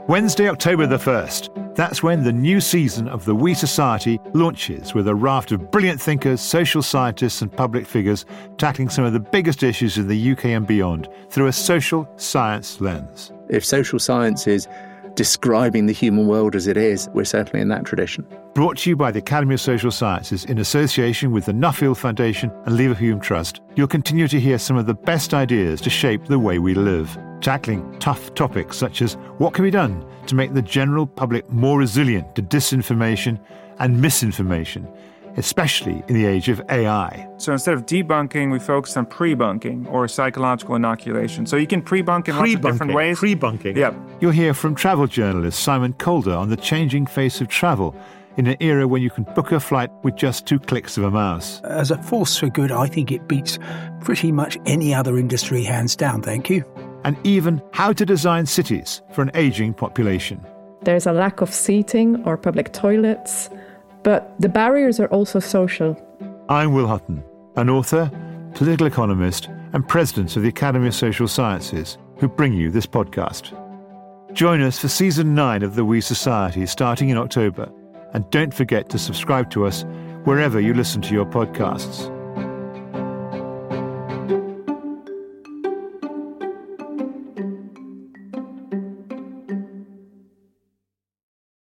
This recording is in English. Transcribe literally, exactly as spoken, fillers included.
Wednesday, October the first. That's when the new season of the We Society launches, with a raft of brilliant thinkers, social scientists and public figures tackling some of the biggest issues in the U K and beyond through a social science lens. If social science is describing the human world as it is, we're certainly in that tradition. Brought to you by the Academy of Social Sciences in association with the Nuffield Foundation and Leverhulme Trust, you'll continue to hear some of the best ideas to shape the way we live, tackling tough topics such as what can be done to make the general public more resilient to disinformation and misinformation, especially in the age of A I. So instead of debunking, we focus on pre-bunking or psychological inoculation. So you can pre-bunk in lots of different ways. Pre-bunking. Yep. You'll hear from travel journalist Simon Calder on the changing face of travel in an era when you can book a flight with just two clicks of a mouse. As a force for good, I think it beats pretty much any other industry hands down, thank you. And even how to design cities for an ageing population. There's a lack of seating or public toilets, but the barriers are also social. I'm Will Hutton, an author, political economist, and president of the Academy of Social Sciences, who bring you this podcast. Join us for season nine of the We Society starting in October, and don't forget to subscribe to us wherever you listen to your podcasts.